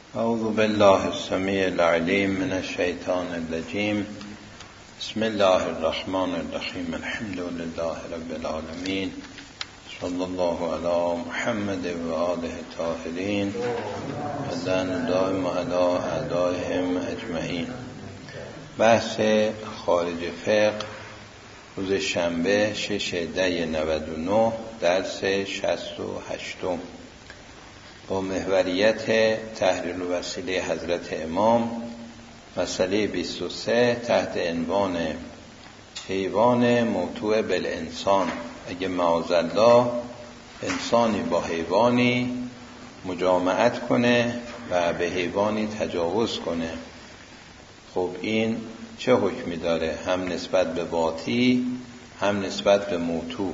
اعوذ بالله السمیع العلیم من الشیطان الرجیم. بسم الله الرحمن الرحیم. الحمد لله رب العالمین. صلی الله علی محمد و آله الطاهرین و لعن دائم علی اعدائهم اجمعین. بحث خارج فقه، روز شنبه 6/10/99، درس 68 با محوریت تحلیل وسیله حضرت امام. مسئله 23 تحت عنوان حیوان موتوع بالانسان. اگه معاذالله انسانی با حیوانی مجامعت کنه و به حیوانی تجاوز کنه، خب این چه حکمی داره؟ هم نسبت به باطی هم نسبت به موتوع،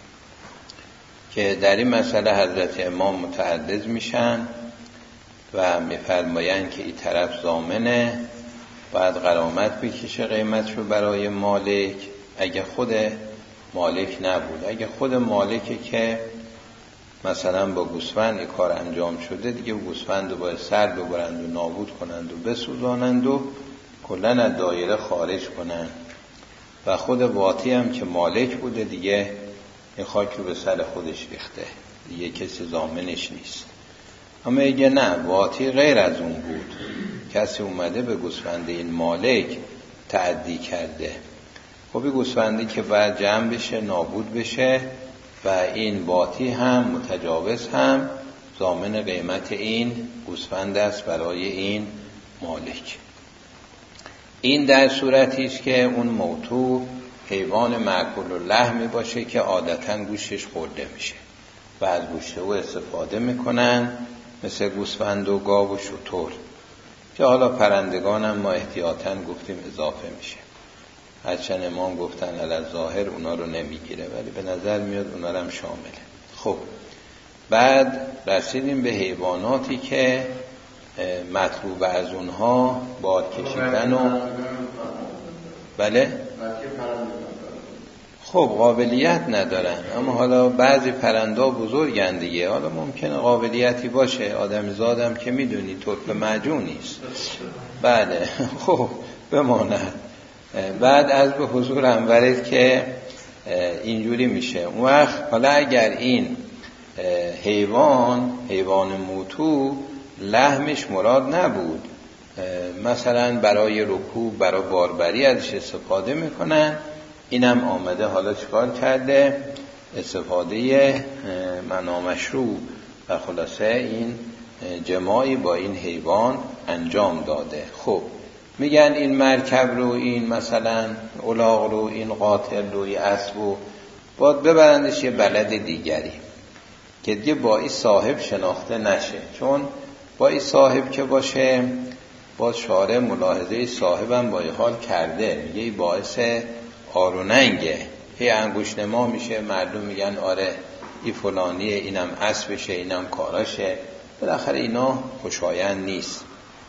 که در این مسئله حضرت امام متعرض میشن و میفرمایند که این طرف ضامنه، باید غرامت بکشه قیمتشو برای مالک. اگه خود مالک نبود، اگه خود مالکه که مثلا با گوسفند این کار انجام شده، دیگه گوسفند رو باید سر ببرند و نابود کنند و بسوزانند و کلن از دایره خارج کنند، و خود باطی هم که مالک بوده دیگه این خاک رو به سر خودش ریخته، دیگه کسی ضامنش نیست. اما اگه نه، باطی غیر از اون بود، کسی اومده به گوسفند این مالک تعدی کرده، خب این گوسفندی که باید جمع بشه، نابود بشه، و این باطی هم متجاوز هم ضامن قیمت این گوسفند است برای این مالک. این در صورتی است که اون موتوع حیوان مأکول اللحم باشه که عادتاً گوشتش خورده میشه و از گوشت او استفاده میکنن، مثل گوسفند و گاو و شتر، که حالا پرندگان هم ما احتیاطاً گفتیم اضافه میشه. هرچند امام گفتن علی ظاهر اونا رو نمیگیره، ولی به نظر میاد اونا رو هم شامله. خب بعد رسیدیم به حیواناتی که مطلوب از اونها بار کشیدن و بله خب قابلیت ندارن، اما حالا بعضی پرندا بزرگن دیگه، حالا ممکنه قابلیتی باشه، آدم زادم که میدونی طرف معجون نیست. بله خب بماند. بعد از به حضور انورید که اینجوری میشه. اون وقت حالا اگر این حیوان موتوع لحمش مراد نبود، مثلا برای رکوب، برای باربری ازش استفاده میکنن، اینم آمده حالا چیکار کرده؟ استفاده نامشروع و خلاصه این جماعی با این حیوان انجام داده. خب میگن این مرکب رو، این مثلا الاغ رو، این قاتل رو، این اسب رو باید ببرندش یه بلد دیگری که دیگه با این صاحب شناخته نشه، چون با این صاحب که باشه باز شارع ملاحظه صاحبم با این حال کرده، میگه این باعث آروننگه، هی انگوش نما میشه، مردم میگن آره این فلانیه، اینم اسبشه، اینم کاراشه، بالاخره اینا خوشایند نیست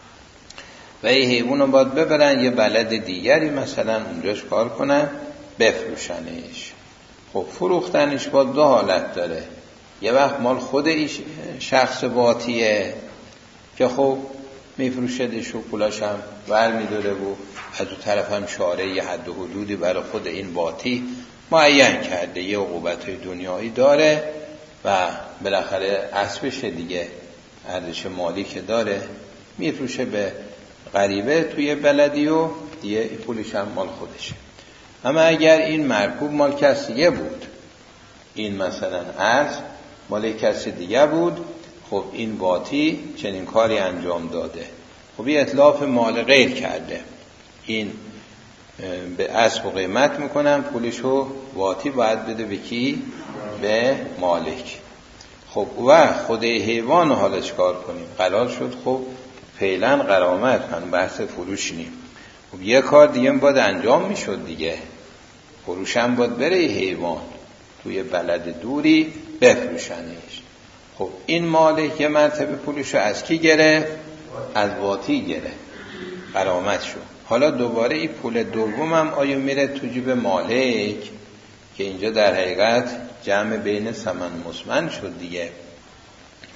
و این حیوان رو باید ببرن یه بلد دیگری مثلا اونجاش کار کنن، بفروشنش. خب فروختنش با دو حالت داره. یه وقت مال خود شخص باطیه که خب میفروشدش و پولاش هم ور میداره و از اون طرف هم شارع یه حد و حدودی برای خود این باطی معین کرده، یه عقوبت‌های دنیایی داره و بالاخره اسبش دیگه ارزش مالی که داره میفروشه به غریبه توی بلدی و دیگه پولش هم مال خودشه. اما اگر این مرکوب مال کسی دیگه بود، این مثلا اسب مال کسی دیگه بود، خب این باطی چنین کاری انجام داده، خب این اطلاف مال غیر کرده، این به اسب و قیمت میکنن، پولشو باطی باید بده به کی؟ به مالک. خب و خود حیوان حالا چکار کنیم؟ قرار شد خب فعلا غرامت، من بحث فروش نیم، خب یه کار دیگه باید انجام میشد دیگه، فروش هم باید بره حیوان توی بلد دوری بفروشنش. خب این مالک یه مرتبه پولشو از کی گرفت؟ از باطی گرفت، غرامت شد. حالا دوباره این پول دوم هم آیا میره تو جیب مالک؟ که اینجا در حقیقت جمع بین ثمن مسمن شد دیگه.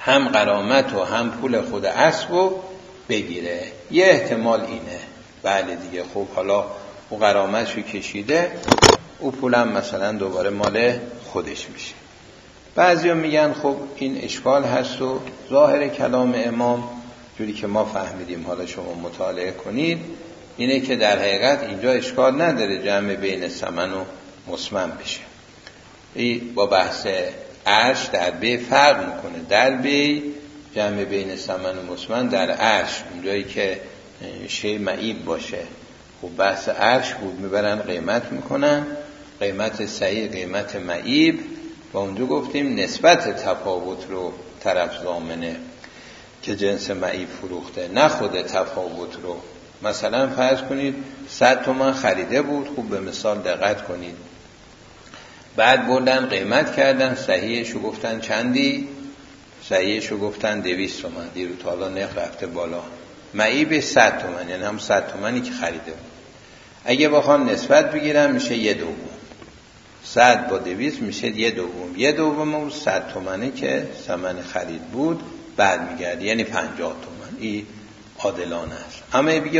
هم غرامت و هم پول خود اسب رو بگیره. یه احتمال اینه. بله دیگه، خب حالا او غرامتشو کشیده، او پولم مثلا دوباره مال خودش میشه. بعضیا میگن خب این اشکال هست و ظاهر کلام امام جوری که ما فهمیدیم، حالا شما مطالعه کنید، اینه که در حقیقت اینجا اشکال نداره جمع بین ثمن و مسمن بشه. این با بحث عرش در بی فرق میکنه. در بی جمع بین ثمن و مسمن در عرش، اونجایی که شی معیب باشه، خب بحث عرش بود، میبرن قیمت میکنن، قیمت صحیح قیمت معیب، و اونجا گفتیم نسبت تفاوت رو طرف ضامنه که جنس معیب فروخته، نه خود تفاوت رو. مثلا فرض کنید 100 تومان خریده بود، خوب به مثال دقت کنید، بعد بردن قیمت کردن، صحیحشو گفتن چندی؟ صحیحشو گفتن 200 تومان، دیرو تا حالا نرخ رفته بالا، معیب 100 تومان، یعنی هم 100 تومانی که خریده بود. اگه بخوان نسبت بگیرن میشه 1/2، 100 با 200 میشه 1/2، 1/2 اون 100 تومانی که ثمن خرید بود بعد میگرده، یعنی 50 تومان. این عادلانه است. اما بگه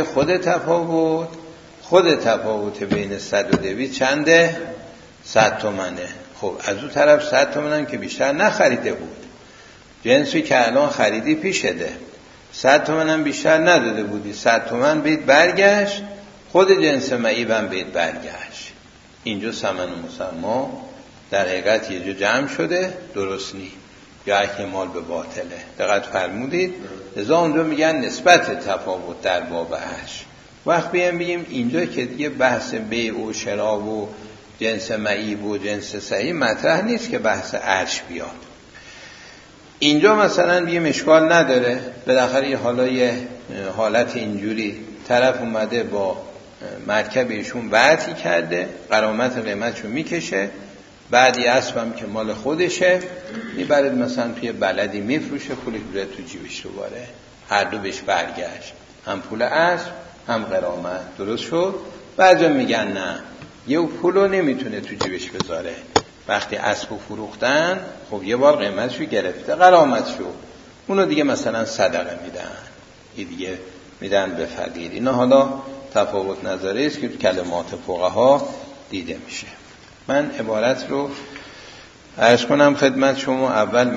خود تفاوت بین 100 و 200 چنده؟ 100 تومنه. خب از اون طرف 100 تومن که بیشتر نخریده بود، جنسی که الان خریدی پیشده، 100 تومن هم بیشتر نداده بودی، 100 تومن بهت برگشت، خود جنس معیبم بهت برگشت. اینجا ثمن مسما در حقیقت یه جا جمع شده، درست نی، یا احتمال به باطله. دقت فرمودید؟ لذا اونجا میگن نسبت تفاوت در باب عرش. وقت بگیم اینجا که دیگه بحث بیع و شرا و جنس معیب و جنس صحیح مطرح نیست که بحث عرش بیاد. اینجا مثلا بگیم اشکال نداره، بالاخره حالا یه حالت اینجوری طرف اومده با مرکب ایشون وعدی کرده، غرامت قیمتشو میکشه، بعدی اسبم که مال خودشه میبرد مثلا توی بلدی میفروشه، پولی که تو جیبش رو باره، هر دو بهش برگشت، هم پول اسب هم غرامت. درست شد؟ بعضی میگن نه، یه پولو نمیتونه تو جیبش بذاره، وقتی اسبو فروختن خب یه بار قیمتشو گرفته، غرامتشو، اونو دیگه مثلا صدقه میدن، این دیگه میدن به فقیر. اینا حالا تفاوت نظری است که تو کلمات فقها دیده میشه. من عبارت رو عرض کنم خدمت شما. اول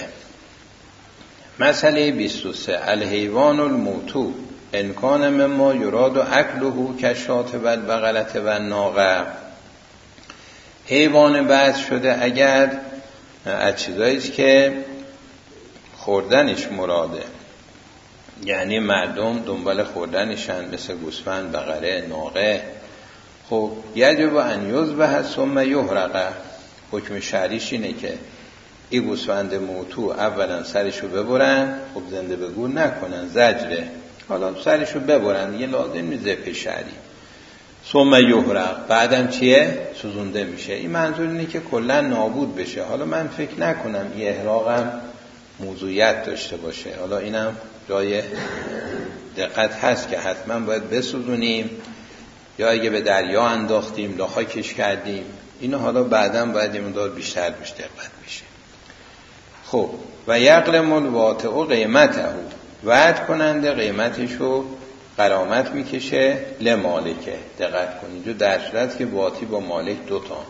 مسئله 23 الحیوان الموتو ان کان مما یراد اکله کشات و البقرة و الناقه. حیوان بعث شده اگر از چیزایی که خوردنش مراده، یعنی مردم دنبال خوردنشن، مثل گوسفند، بقره، ناقه، خب یجب ان یذبح ثم یحرق. حکم شرعیش اینه که این گوسفند موتو اولا سرشو ببرن، خب زنده به گور نکنن، زجره، حالا سرشو ببرن، یه لازم نیست ذبح شرعی. ثم یحرق، بعدم چیه؟ سوزونده میشه. این منظور اینه که کلا نابود بشه. حالا من فکر نکنم این احراقم موضوعیت داشته باشه، حالا اینم جای دقت هست که حتما باید بسوزونیم، یا اگه به دریا انداختیم لاخاکش کردیم، اینو حالا بعداً باید این مقدار بیشتر بهش دقت بشه. خب و یقلم الواطع قیمته، وعد کننده قیمتشو غرامت میکشه لمالکه. دقت کنید، جو در صورت که واطی با مالک دوتا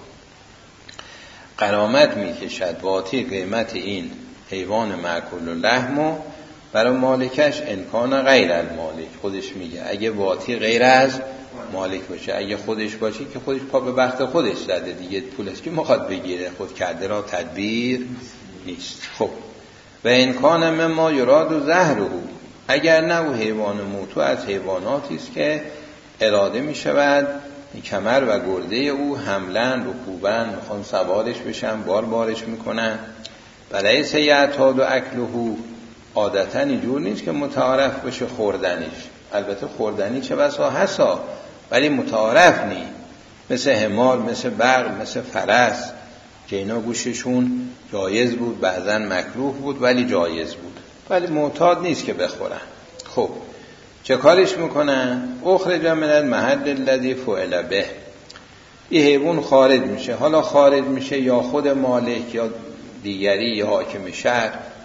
غرامت میکشد، واطی قیمت این حیوان مأکول اللحمو برای مالکش انکان غیر المالک. خودش میگه اگه واطی غیر از مالک باشه، اگه خودش باشه که خودش پا به بخت خودش زده دیگه، پولش که میخواد بگیره، خود کرده را تدبیر نیست. خب و انکان مما یراد زهره، اگر نه او حیوان موتو از حیواناتی است که اراده می شود کمر و گرده او حملن رکوبن، میخوان سوارش بشن، بارش میکنن، برای سیعتاد و اکلهو، عادتا اینجور نیست که متعارف بشه خوردنش. البته خوردنی چه بسا هسا، ولی متعارف نی، مثل حمار، مثل بغل، مثل فرس که اینا گوششون جایز بود، بعضن مکروه بود ولی جایز بود، ولی معتاد نیست که بخورن. خب چه کارش میکنن؟ اخرج من المحل الذی فعل به، این حیوان خارج میشه. حالا خارج میشه یا خود مالک یا دیگری یا حاکم شهر،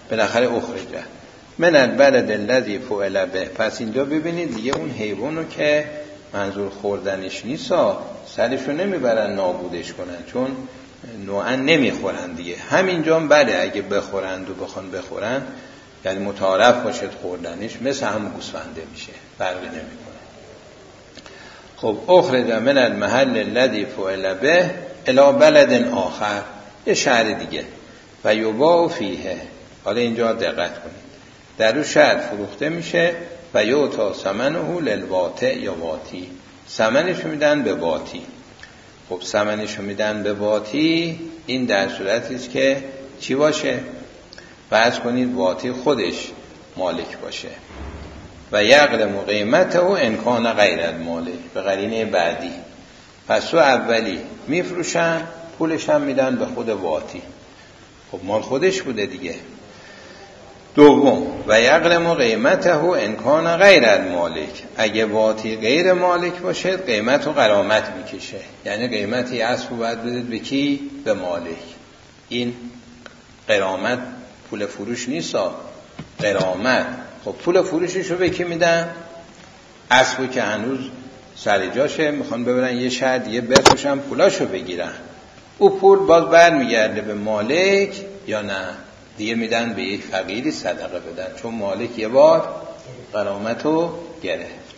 بالاخره اخرجه من البلد الذی فعل به. پس اینجا ببینید دیگه اون حیوانو که منظور خوردنش نیست سرشو نمیبرن نابودش کنن، چون نوعا نمیخورن دیگه. همینجا بله اگه بخورند و بخوان بخورن، یعنی متعارف باشد خوردنش، مثل هم گوسفنده میشه، فرقی نمیکنه. خب اخرج من المحل الذی فعل به الی بلد آخر، یه شهر دیگه، و یباع فیه. حالا اینجا دقت کنید، در اون شهر فروخته میشه و یعطی ثمنه للواطی یا واطی، ثمنشو میدن به واطی. خب ثمنشو میدن به واطی، این در صورتی است که چی باشه؟ فرض کنید واطی خودش مالک باشه و یغرم قیمته و انکان غیر المالک، به قرینه بعدی. پس تو اولی میفروشن، پولش هم میدن به خود واطی، خب مال خودش بوده دیگه. دوم و یغرم قیمته و انکان غیر المالک، اگه واطی غیر مالک باشه قیمت و غرامت میکشه، یعنی قیمتی اسبو باید بدید به کی؟ به مالک. این غرامت پول فروش نیست، غرامت. خب پول فروششو به کی میدن؟ اسبو که هنوز سر جاشه، میخوان ببرن یه شهر دیگه بفروشن پولاشو بگیرن، او پول باز برمیگرده به مالک یا نه؟ دیگه میدن به یک فقیری صدقه بدن، چون مالک یه بار غرامتو گرفت.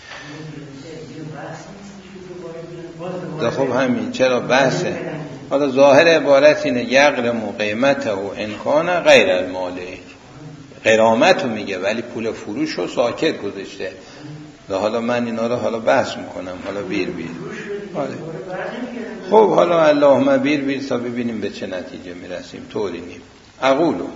خب همین چرا بحثه؟ حالا ظاهر عبارت اینه یغرم قیمته و انکان غیر المالک، غرامتو میگه ولی پول فروشو ساکت گذاشته. حالا من اینا رو حالا بحث میکنم، حالا بیر خب حالا اللهم بیر تا ببینیم به چه نتیجه میرسیم. طوری نیم اقولو،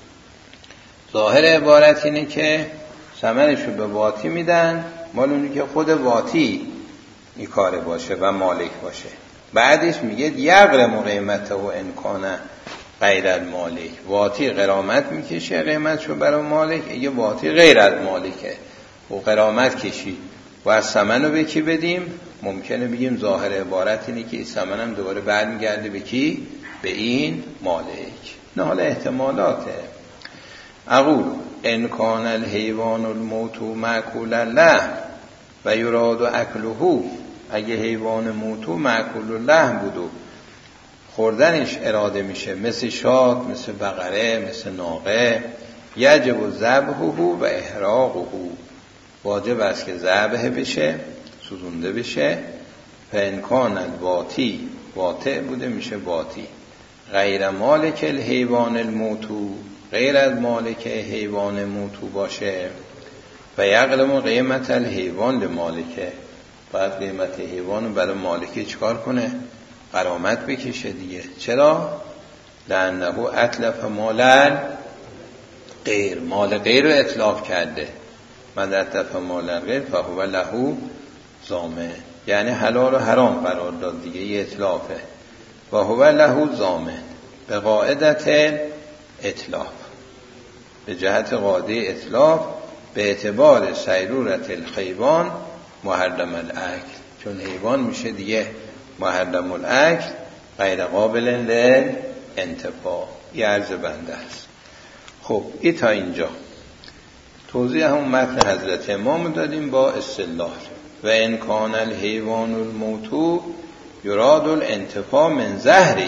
ظاهر عبارت اینه که ثمنشو به واطی میدن، مال اونی که خود واطی این کاره باشه و مالک باشه. بعدش میگه یغرم قیمته و انکان غیر المالک، واطی غرامت میکشه قیمتشو برای مالک، اگه واطی غیر المالکه و غرامت کشید و از ثمنو به کی بدیم؟ ممکنه بگیم ظاهر عبارت اینه که این ثمن هم دوباره برمیگرده به کی؟ به این مالک. نه حالا احتمالاته. اقول ان کان الحیوان الموت مأکول اللحم و یراد اکله، اگه حیوان موتو مأکول اللحم بودو خوردنش اراده میشه، مثل شاد، مثل بقره، مثل ناقه، یجب ذبحه و احراقه، واجب است که ذبح بشه، سوزونده بشه. فان کان الواطی، واطع بوده میشه واطی، غیر مالک الحیوان الموتو، غیر از مالک حیوان موتو باشه، و یغرم قیمت الحیوان لمالکه، باید قیمت حیوان برای مالکه چکار کنه؟ غرامت بکشه دیگه. چرا؟ لانه اتلف مال غیر، مال غیر رو اتلاف کرده. من اتلف مال غیر فهو له ضامن، یعنی حلال و حرام قرار داد دیگه، یه اتلافه. و هو له ضامن به قاعدت اتلاف، به جهت قاعده اتلاف، به اعتبار سیرورت الحیوان محرم الاکل، چون حیوان میشه دیگه محرم الاکل، غیر قابل للانتفاع. یه عرض بنده است. خب این تا اینجا توضیح همون متن حضرت امام دادیم با اصطلاح. و ان کان الحیوان الموتو یراد الانتفاع من زهرهی،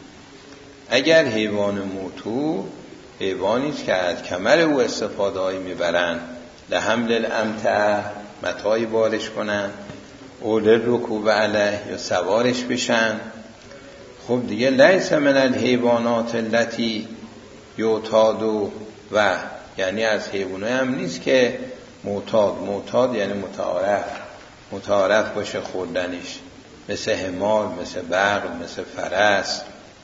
اگر حیوان موتو حیوانی است که از کمر او استفاده هایی میبرن، لحمل الامتع، متاعی بارش کنن، اول رکوب علیه یا سوارش بشن، خب دیگه لیس من الحیوانات التي یعتاد و یعنی از حیوانات هم نیست که معتاد یعنی متعارف باشه خوردنش، مثل حمار، مثل بغل، مثل فرس.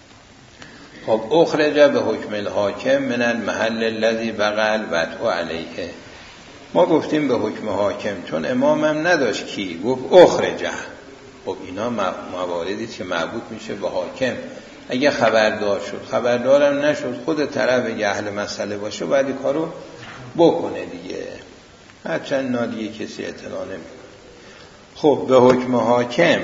خب اخرج به حکم الحاکم من المحل الذي بقى الوطء علیه، ما گفتیم به حکم حاکم، چون امامم نداشت کی گفت اخرجه. خب اینا مواردی که مربوط میشه به حاکم. اگه خبردار شد، خبردارم نشد، خود طرف اهل مسئله باشه باید این کارو بکنه دیگه، هرچند نادیه کسی اطلاع نمیکنه. خب به حکم حاکم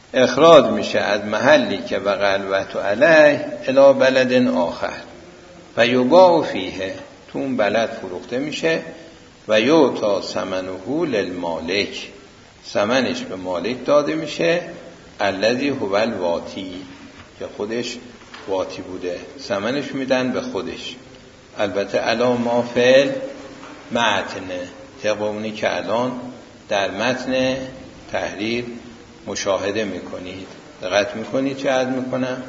اخراج میشه از محلی که بقى الوطء علیه الی بلد آخر، و یباع فیه، تو اون بلد فروخته میشه. و یعطی ثمنه للمالک، ثمنش به مالک داده میشه. الذی هو الواتی، که خودش واتی بوده، ثمنش میدن به خودش. البته علا ما فعل متنه، طبق اونی که الان در متن تحریر مشاهده میکنید. دقت میکنید چه عرض میکنم؟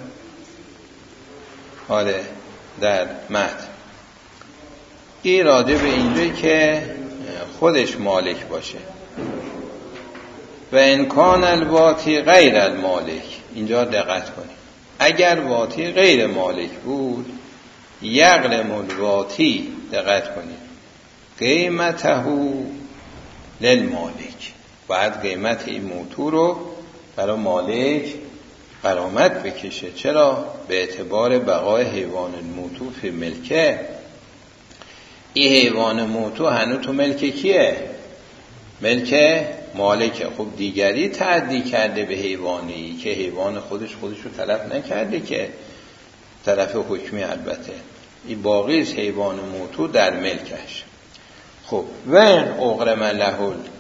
آره، در متن این راجع به اینجایی که خودش مالک باشه. و انکان الواتی غیر المالک، اینجا دقت کنید، اگر واتی غیر مالک بود، یغرم الواتی، دقت کنید، قیمته للمالک، باید قیمت این موتور رو برای مالک غرامت بکشه. چرا؟ به اعتبار بقای حیوان الموتور فی ملکه. این حیوان موتور هنوز تو ملک کیه؟ ملک مالکه. خب دیگری تعدی کرده به حیوانی که حیوان خودش رو تلف نکرده، که طرف حکمی البته این باقیش حیوان موتور در ملکش. خب و اغرم له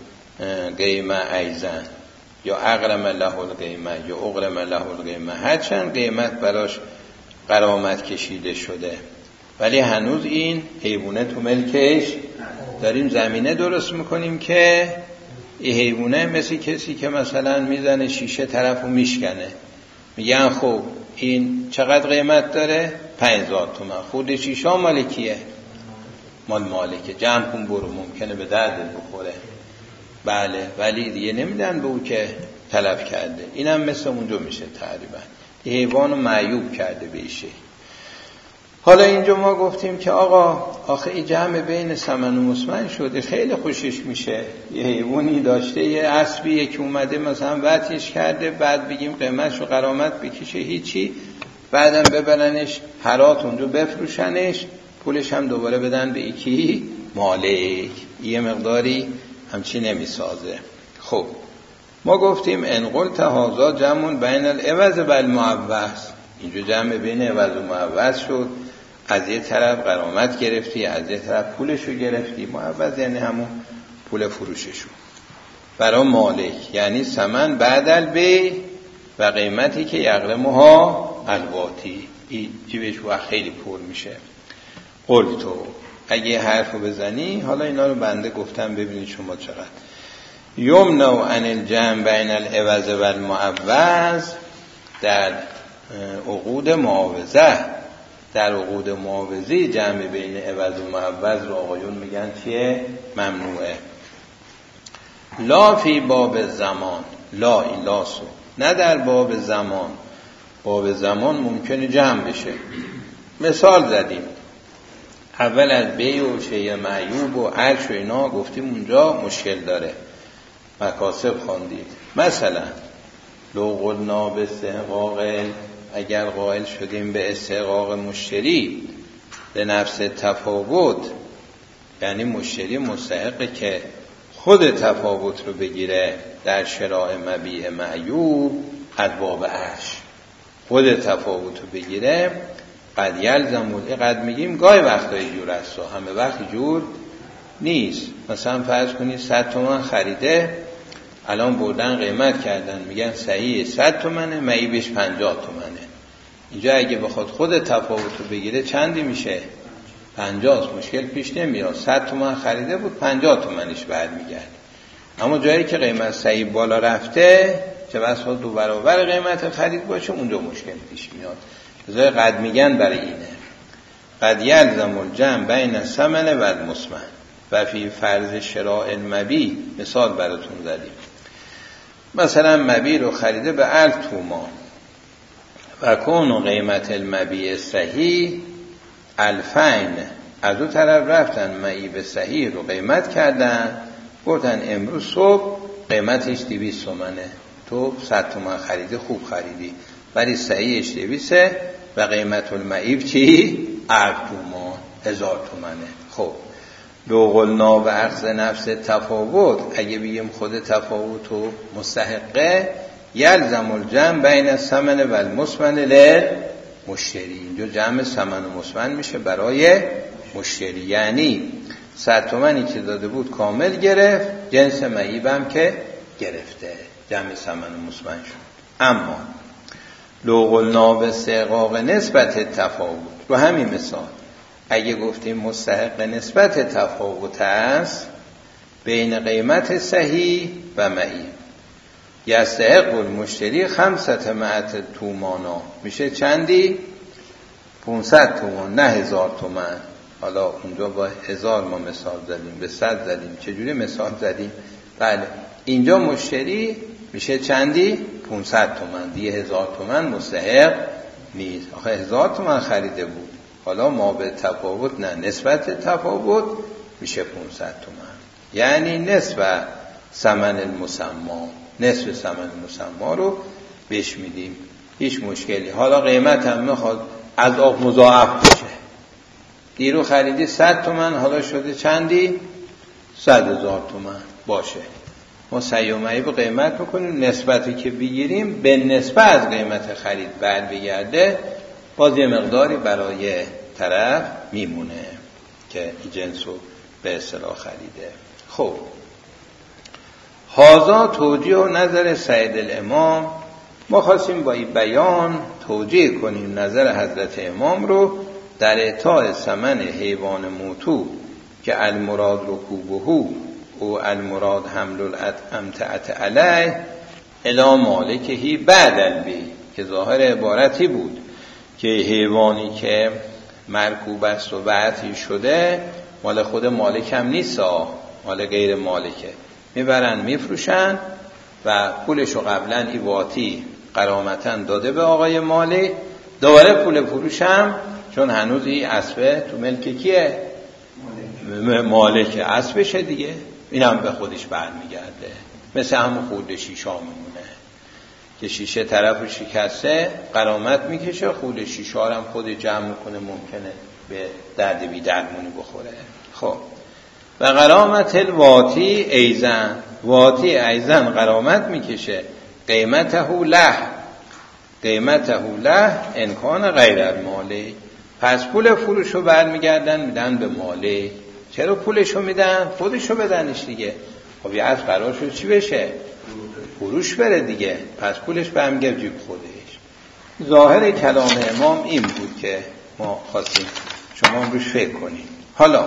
القیمه ایزن، یا اغرم له القیمه یا اغرم له القیمه، هرچند قیمت براش غرامت کشیده شده ولی هنوز این حیوانه تو ملکش. داریم زمینه درست میکنیم که این حیوانه مثل کسی که مثلا میزنه شیشه طرفو میشکنه، میگن خب این چقدر قیمت داره؟ 5000 تومان. خود شیشه مال کیه؟ مال مالکه. جمع کن برو، ممکنه به درد بخوره. بله، ولی دیگه نمیدن به او که تلف کرده. اینم مثل اونجا میشه تقریبا، این حیوانو معیوب کرده به ایشه. حالا اینجا ما گفتیم که آقا آخه این جمع بین ثمن و مسمن شده، خیلی خوشش میشه. یه حیوانی داشته، یه اسبی که اومده مثلا وطیش کرده، بعد بگیم قیمتش رو غرامت بکشه، هیچی، بعدم ببرنش هرات اونجا بفروشنش، پولش هم دوباره بدن به یکی مالک. یه مقداری همچی نمیسازه. خب ما گفتیم انقل تهازا جمعون بین العوض و المعوض، اینجا جمع بین عوض و معوض شد. از یه طرف غرامت گرفتی، از یه طرف پولشو گرفتی. معوض یعنی همون پول فروششو برای مالک، یعنی ثمن بعد البیع و قیمتی که یغرمها الواتی. این جیبش وقت خیلی پر میشه. قلتو، اگه حرفو بزنی، حالا اینا رو بنده گفتم ببینید شما چقدر. یمنع عن الجمع بین العوض و المعوض در عقود معاوضه. در عقود معاوضه جمع بین عوض و معوض رو آقایون میگن چیه؟ ممنوعه. لا فی باب زمان، لا این لاسو، نه در باب زمان. باب زمان ممکنه جمع بشه. مثال زدیم اول از بیع و شیء معیوب و عرش و اینا گفتیم اونجا مشکل داره، مکاسب خواندید. مثلا لو قلنا به استحقاق، اگر قائل شدیم به استحقاق مشتری به نفس تفاوت، یعنی مشتری مستحقه که خود تفاوت رو بگیره در شراء مبیع معیوب، ادباب عرش خود تفاوت رو بگیره. قد یلزمون، قد میگیم گاهی وقتای جور است و همه وقت جور نیست. مثلا فرض کنید 100 تومان خریده، الان بردن قیمت کردن، میگن صحیح 100 تومنه، معیبش 50 تومنه. اینجا اگه بخواد خود تفاوت رو بگیره چندی میشه؟ 50. مشکل پیش نمیاد. 100 تومان خریده بود، 50 تومنش برمیگرد. اما جایی که قیمت صحیح بالا رفته، چه بسا 2 برابر قیمت خرید باشه، اونجا مشکل پیش میاد. لذا قد میگن برای اینه. قد یلزم الجمع بین الثمن و المسمن و فی فرض شراء المبیع. مثال براتون زدیم، مثلا مبیع رو خریده به 1000 تومان و کون قیمت المبیع صحیح 2000. از اون طرف رفتن معیب صحیح رو قیمت کردن، گفتن امروز صبح قیمتش 200 تومنه، تو 100 تومن خریده، خوب خریدی، ولی صحیحش 200 و قیمت المعیب چی؟ 1000 تومان، 1000 تومنه. خب لو قلنا و اخذ نفس تفاوت، اگه بگیم خود تفاوت و مستحقه، یلزم الجمع بین الثمن و المسمن مشتری. اینجا جمع ثمن مثمن میشه برای مشتری، یعنی 100 تومانی که داده بود کامل گرفت، جنس معیبم که گرفته، جمع ثمن مثمن شد. اما لو قلنا باستحقاق نسبت تفاوت، رو همین مثال اگه گفتیم مستحق نسبت تفاوت است بین قیمت صحیح و معیب، یستحق المشتری 500 تومانا، میشه چندی؟ 500 تومان، نه 1000 تومان. حالا اونجا با 1000 ما مثال زدیم، به 100 زدیم، چجوری مثال زدیم؟ بله اینجا مشتری میشه چندی؟ 500 تومان، دیگه 1000 تومان مستحق نیست. آخه 1000 تومان خریده بود، حالا ما به تفاوت نه نسبت تفاوت میشه 500 تومان، یعنی نصف ثمن المسمى، نصف ثمن مسمى رو بهش میدیم، هیچ مشکلی. حالا قیمت هم میخواد از آب مضاعف بشه، دیرو خریدی 100 تومان، حالا شده چندی؟ 100,000 تومان باشه. ما سعی و معیب قیمت میکنیم، نسبتی که بگیریم به نسبت از قیمت خرید بعد بگرده، باز یه مقداری برای طرف میمونه که جنس رو به اصطلاح خریده. خب هذا توجیه و نظر سید الامام، ما خواستیم با این بیان توجیه کنیم نظر حضرت امام رو در اعطاء ثمن حیوان موتو که المراد رکوبه و المراد حمل الامتعه علیه الی مالکهی بعد البیع، که ظاهر عبارتی بود که حیوانی که مرکوب است و بعثی شده مال خود مالک هم نیست، مال غیر مالکه، میبرن میفروشن و پولشو قبلا ایواتی غرامتا داده به آقای مالک، دوباره پول فروش هم چون هنوز این اسبه تو ملک کیه؟ مالک اسبشه دیگه، این هم به خودش برمیگرده. مثل همون خورد شیشا میمونه که شیشه طرفو شکسته غرامت میکشه، خورد شیشا هم خود جمع میکنه، ممکنه به درد بی درمونی بخوره. خب و غرامت الواتی ایزن، واتی ایزن غرامت میکشه قیمته له انکان غیر المالک، پس پول فروشو برمیگردن میدن به مالک. چرا پولشو میدن؟ خودشو بدنش دیگه. خب یه از قرار شد چی بشه؟ فروش بره دیگه، پس پولش برمیگرد جیب خودش. ظاهر کلام امام این بود که ما خواستیم شما روش فکر کنید. حالا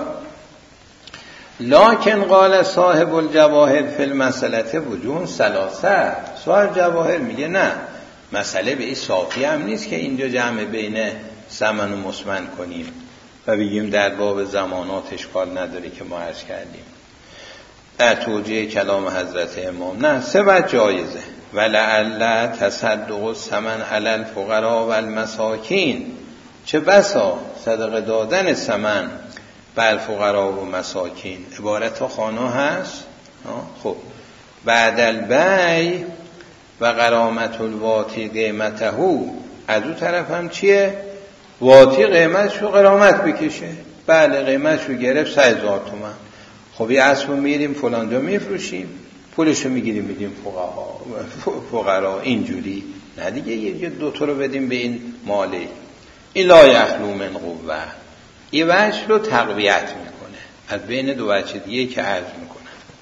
لکن قال صاحب الجواهر فی المسئله وجوه ثلاثه، صاحب جواهر میگه نه، مسئله به این صافی هم نیست که اینجا جمع بین ثمن و مثمن کنیم و بگیم در باب زمانات اشکال نداره که ما عرض کردیم در توجیه کلام حضرت امام. نه، سه وجه جایزه. ولعل تصدق الثمن علی الفقراء و المساکین، چه بسا صدقه دادن ثمن بر فقرا و مساکین عبارت ها خانه هست. خب بعد البیع و غرامت الواتی قیمته، از اون طرف هم چیه؟ واتی قیمتش رو غرامت بکشه. بله قیمتش رو گرفت 100,000 تومان. خب یه اسب رو میریم فلانجا میفروشیم، پولش رو میگیریم میدیم فقرا اینجوری نه دیگه، یه دوتا رو بدیم به این مالی. این لا یخلو من قوه، این وجه رو تقویت میکنه از بین دو وجه دیگه که عرض میکنه.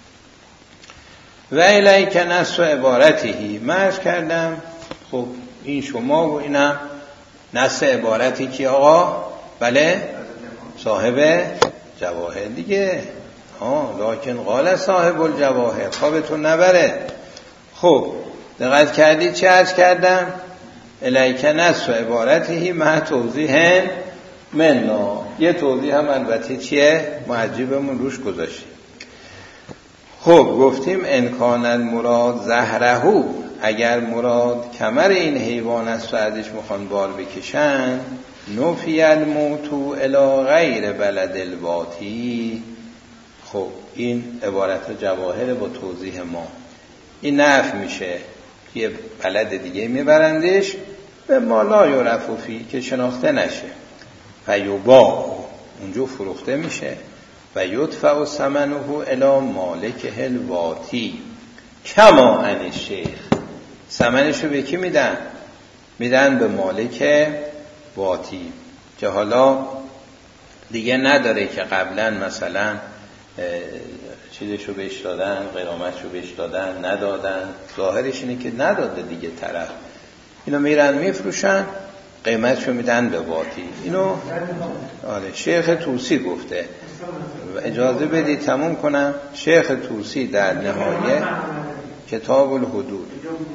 و الیک نص و عبارتهی، من عرض کردم خب این شما و اینم نص عبارتی که آقا بله صاحب جواهر دیگه. لکن قال صاحب الجواهر، خوابتون نبره. خب دقت کردید چه عرض کردم؟ الیک نص و عبارتهی مع توضیح منا، یه توضیح هم البته چیه معجبمون روش گذاشتیم. خب گفتیم انکان المراد زهرهو، اگر مراد کمر این حیوان است و ازش میخوان بار بکشن، نفی الموتو الی غیر بلد الواتی. خب این عبارت جواهر با توضیح ما، این نفی میشه یه بلد دیگه میبرندش به مالا یعرف فی که شناخته نشه، فیباع اونجا فروخته میشه و یدفع ثمنه الی مالک الواتی کما عن الشیخ، ثمنشو به کی میدن؟ میدن به مالک واتی که حالا دیگه نداره که قبلا مثلا چیزشو بهش دادن، غرامتشو بهش دادن، ندادن. ظاهرش اینه که نداده دیگه طرف. اینو میرن میفروشن، قیمتشو میدن به واتی. اینو شیخ طوسی گفته. اجازه بدید تموم کنم. شیخ طوسی در نهایه کتاب الحدود،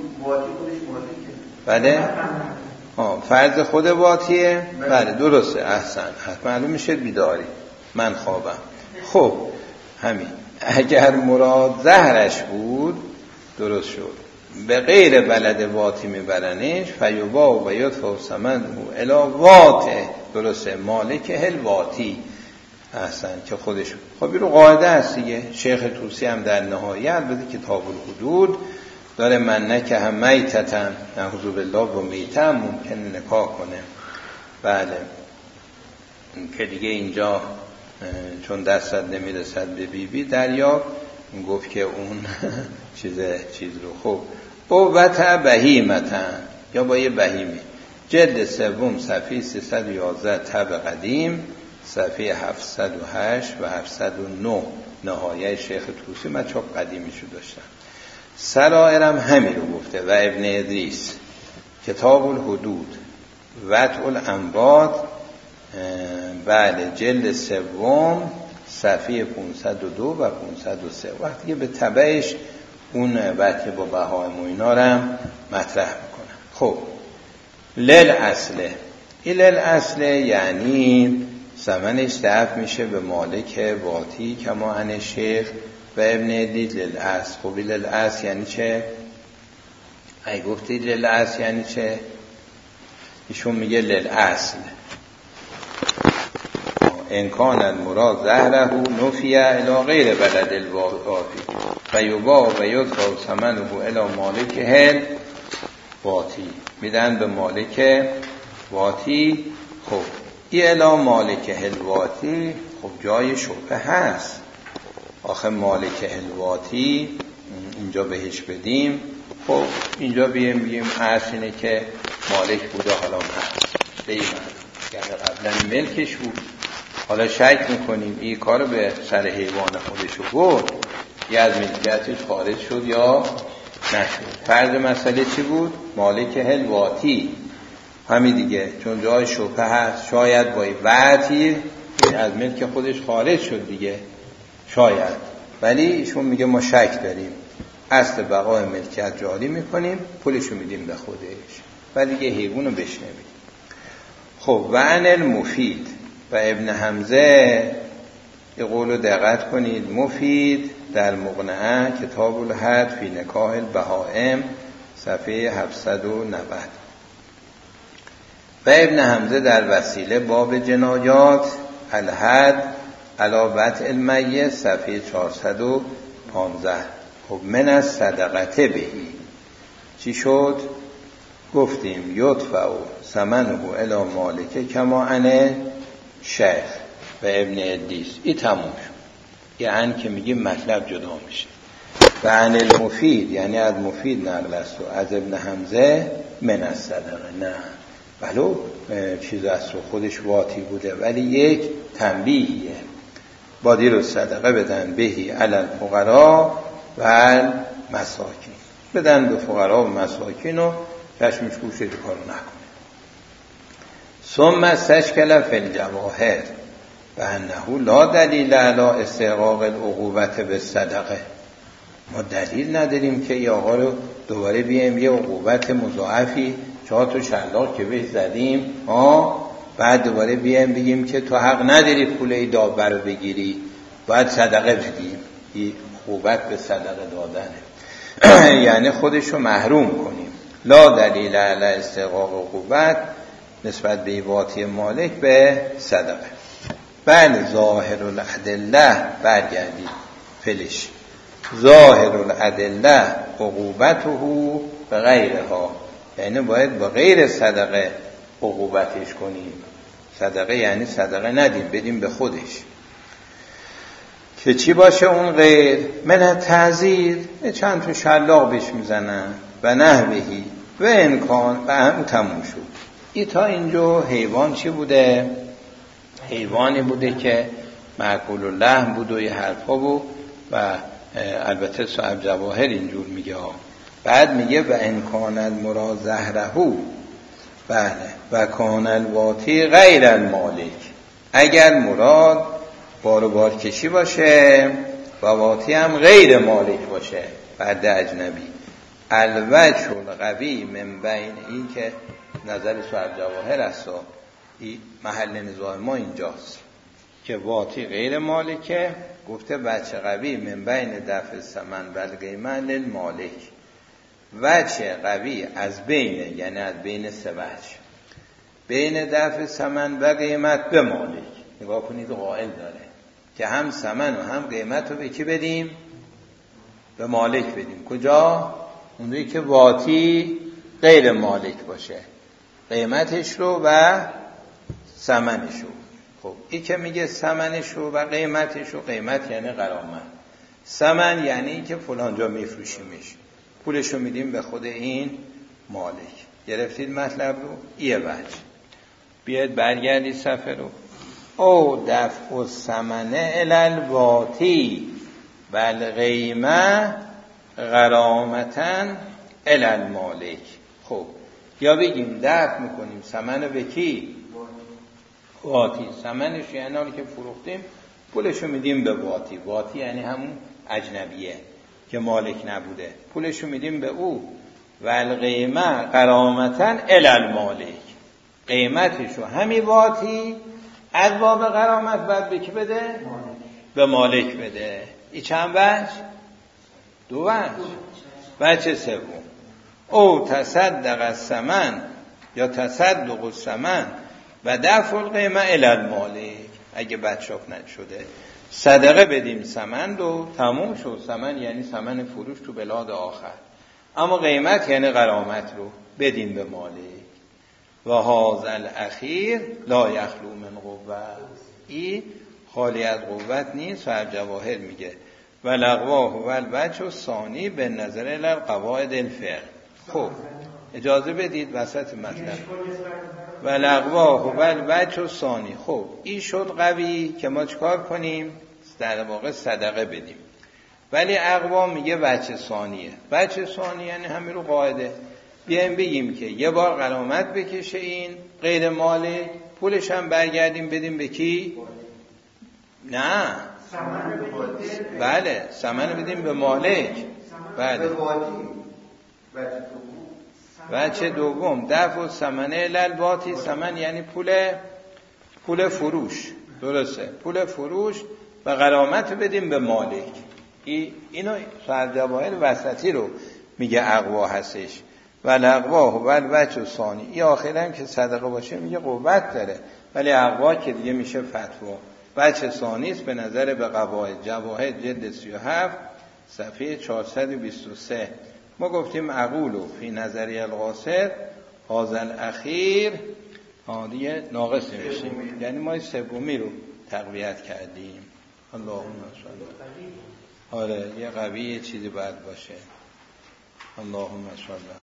بله فرض خود واتیه، بله درسته، احسن، معلوم میشه بیداری، من خوابم. خب همین، اگر مراد زهرش بود درست شد. به غیر بلد واتی میبرنش، فیوبا و یدفع ثمنه الی واته، درسته، مالک هل واتی، احسن، که خودش. خب این رو قاعده است دیگه. شیخ طوسی هم در نهایت البته کتاب الحدود داره من نکه هم میتتن، نعوذ بالله، و میتم ممکنه نکاح کنه، بله، که دیگه اینجا چون دستت نمیرسد به بیبی دریاب، گفت که اون چیز رو. خب قوت بهیمتن، یا با یه بهیمی، جلد سوم صفحه 311 تب قدیم، صفحه 708 و 709 نهایه شیخ طوسی. من چاپ قدیمیشو داشتم. سرائرم همین رو گفته. و ابن ادریس کتاب الحدود، وطء الانبات، بله، جلد سوم صفحه 502 و 503. وقتی که به تبعش اون وقتی با بهایم و اینا رو هم مطرح میکنم. خب لیل اصله، این لیل اصله یعنی ثمنش دفع میشه به مالک واتی کما عن شیخ و ابن ادریس لیل اصل. خب لیل اصل یعنی چه؟ ای گفتید لیل اصل یعنی چه؟ ایشون میگه لیل اصل انکان المراد زهره نفیه الی غیر بلد الواتی و یباع و یدفع ثمنه الی مالک هل واتی، میدن به مالک واتی. خب این الی مالک هل واتی، خب جای شبهه هست. آخه مالک هل واتی اینجا بهش بدیم، خب اینجا بگیم اصل اینه که مالک بوده، حالا هست به این معنی، یعنی قبلا ملکش بود. حالا شک میکنیم این کار به سر حیوان خودشو برد، یا از ملکیتش خارج شد یا نشد. فرض مسئله چی بود؟ مالک هل واتی، همین دیگه، چون جای شبهه هست. شاید با واتی از ملک خودش خارج شد دیگه، شاید، ولی ایشون میگه ما شک داریم، اصل بقای ملکیت جاری میکنیم، پولشو میدیم به خودش و دیگه حیوانو بشنویم. خب و عن المفید و ابن حمزه، یه قولو دقت کنید، مفید در مقنعه کتاب الحد فی نکاح البهائم صفحه 790 و ابن حمزه در وسیله باب جنایات الحد علی بطء المیت صفحه 415. خب من از صدقته بهی چی شد؟ گفتیم یدفع ثمنه الی مالک کما عن شیخ و ابن ادریس. این تموم شد. یعنی که میگیم مطلب جدا میشه. و عن المفید یعنی از مفید نقل است و از ابن حمزه من از صدقه. نه ولو چیز است و خودش واتی بوده، ولی یک تنبیهیه، بادی رو صدقه بدن بهی علی الفقراء و مساکین، بدن به فقرا و مساکین و چشمش گوشه کارو نکنه. ثم استشکل فی الجواهر و انه لا دلیل علی استحقاق العقوبت بالصدقه. ما دلیل نداریم که این آقا رو دوباره بیایم یه عقوبت مضاعفی 4 تا شلاق که بهش زدیم بعد دوباره بیایم بگیم که تو حق نداری پول ای داور رو بگیری، باید صدقه بدیم. این عقوبت به صدقه دادنه، یعنی خودش رو محروم کنیم. لا دلیل علی استحقاق عقوبت نسبت به واتی مالک به صدقه. بله ظاهر الادله، برگردید فلش، ظاهر الادله عقوبته به غیرها، یعنی باید با غیر صدقه عقوبتش کنیم. صدقه یعنی صدقه ندیم، بدیم به خودش. که چی باشه اون غیر؟ من تعزیر، چند تا شلاق بهش میزنن و نحوهی و امکان و هم تموم شد. این تا اینجا حیوان چی بوده؟ حیوانی بوده که معقول و لحم بود و یه حرفا بود و البته صاحب جواهر اینجور میگه ها. بعد میگه و ان کان المراد زهرهو، بله، و کان الواتی غیر المالک، اگر مراد بار کشی باشه و واتی هم غیر مالک باشه، بعد اجنبی. الوجه القوی من بین، این که نظر صاحب جواهر است و این محل نزاع ما اینجاست که واتی غیر مالکه، گفته وجه قوی من بین دفع ثمن و القیمه للمالک، وجه قوی از بین، یعنی از بین سه وجه، بین دفع ثمن و قیمت به مالک. نگاه کنید قائل داره که هم ثمن و هم قیمت رو به کی بدیم؟ به مالک بدیم. کجا؟ اونجایی که واتی غیر مالک باشه، قیمتش رو و ثمنش رو. خب این که میگه ثمنش رو و قیمتش رو، قیمت یعنی غرامت، ثمن یعنی که فلان جا میفروشیمش، پولش رو میدیم به خود این مالک. گرفتید مطلب رو؟ یه وجه. بیاید برگردید صفحه رو. او دفع الثمن الی الواتی و القیمه غرامتا الی المالک. خب یا بگیم دفع میکنیم ثمن رو به کی؟ واتی. ثمنش یعنی حالی که فروختیم پولش رو میدیم به واتی. واتی یعنی همون اجنبیه که مالک نبوده، پولش رو میدیم به او. و القیمه غرامتا الی المالک، قیمتش رو همین واتی از باب غرامت بعد به کی بده؟ به مالک بده. این چند وجه؟ دو وجه. وجه سوم او تصدق الثمن یا تصدق الثمن و دفع القیمه الی المالک، اگه بدشاف نشده صدقه بدیم ثمن رو، تموم شد. ثمن یعنی ثمن فروش تو بلاد آخر، اما قیمت یعنی غرامت رو بدیم به مالک. و هذا الاخیر لا یخلو من قوت، این خالی از قوت نیست. صاحب جواهر میگه و لغواه و الوجه الثانی به نظر القواعد الفقه. خب اجازه بدید وسط مطلب. و لغواه و الوجه الثانی، خب این شد قوی که ما چکار کنیم؟ در واقع صدقه بدیم. ولی اقوا میگه وجه ثانیه. وجه ثانیه یعنی همین رو قاعده بیایم بگیم که یه بار غرامت بکشه این غیر مالک، پولش هم برگردیم بدیم به کی؟ نه، بله، ثمن بدیم به مالک. بله. وجه دوم دفع الثمن الی الواتی، ثمن یعنی پول فروش، درسته، پول فروش و غرامت بدیم به مالک. اینو صاحب جواهر وسطی رو میگه اقوا هستش. و الاقوا و الوجه الثانی، این آخرا هم که صدقه باشه میگه قوت داره، ولی اقوا که دیگه میشه فتوا. وجه ثانی است به نظر به قواعد جواهر جلد 37 صفحه 423. ما گفتیم اقولو فی نظری القاصر هذا الاخیر دیگه ناقص نمیشیم، یعنی ما سومی رو تقویت کردیم. اللهم صل. آره یه قوی چیزی باید باشه. اللهم صل.